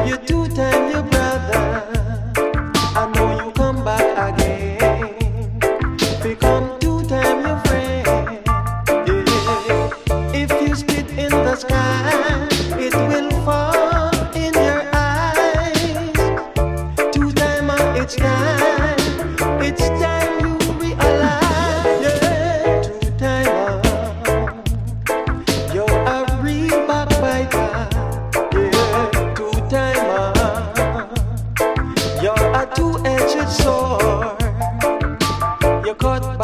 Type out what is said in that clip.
you two-time your brother, I know you come back again. Become two-time your friend. Yeah. If you spit in the sky, it will fall in your eyes. Two-timer, it's time. It's time you realize. Yeah. Two-timer, you're a real backbiter. Yeah. Two-timer, you're a two-edged sword. You cut